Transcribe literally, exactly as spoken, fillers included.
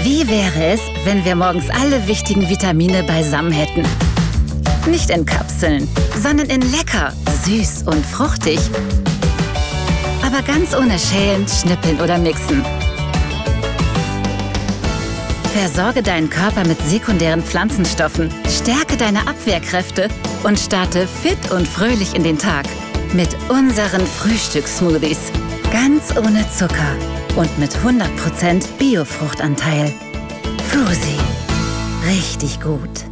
Wie wäre es, wenn wir morgens alle wichtigen Vitamine beisammen hätten? Nicht in Kapseln, sondern in lecker, süß und fruchtig. Aber ganz ohne Schälen, Schnippeln oder Mixen. Versorge deinen Körper mit sekundären Pflanzenstoffen, stärke deine Abwehrkräfte und starte fit und fröhlich in den Tag. Mit unseren Frühstückssmoothies. Ganz ohne Zucker und mit hundert Prozent Biofruchtanteil. Frusi. Richtig gut.